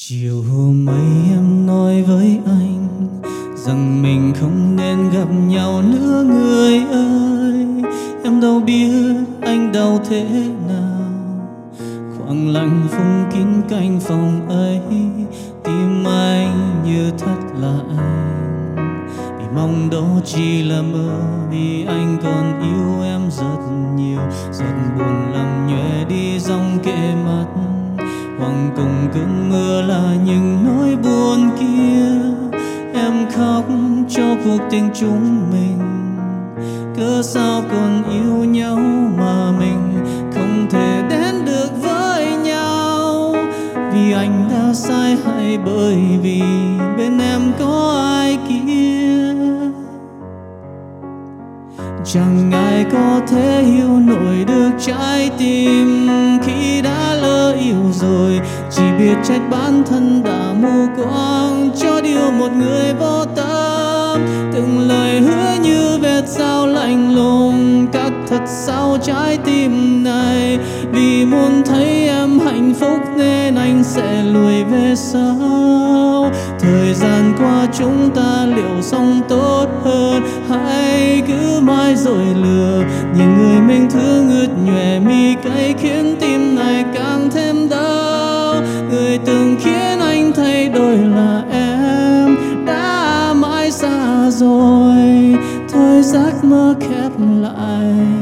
Chiều hôm ấy em nói với anh rằng mình không nên gặp nhau nữa người ơi. Em đâu biết anh đau thế nào, khoảng lặng phong kín cánh phòng ấy. Tim anh như thắt lại, vì mong đó chỉ là mơ, vì anh còn yêu em rất nhiều. Rất buồn lòng nhòe đi dòng kề mắt, hoàng cùng cơn mưa là những nỗi buồn kia. Em khóc cho cuộc tình chúng mình, cớ sao còn yêu nhau mà mình không thể đến được với nhau. Vì anh đã sai hay bởi vì bên em có ai kia? Chẳng ai có thể hiểu nổi được trái tim khi đã lỡ yêu rồi. Chỉ biết trách bản thân đã mù quáng cho điều một người vô tâm. Từng lời hứa như vết dao lạnh lùng cắt thật sâu trái tim này. Vì muốn thấy em hạnh phúc nên anh sẽ lùi về sau. Thời gian qua chúng ta liệu sống tốt hơn hay cứ mãi rồi lừa? Nhìn người mình thương ướt nhòe mi cay khiến tim này càng thêm đau. Người từng khiến anh thay đổi là em đã mãi xa rồi. Thôi giấc mơ khép lại,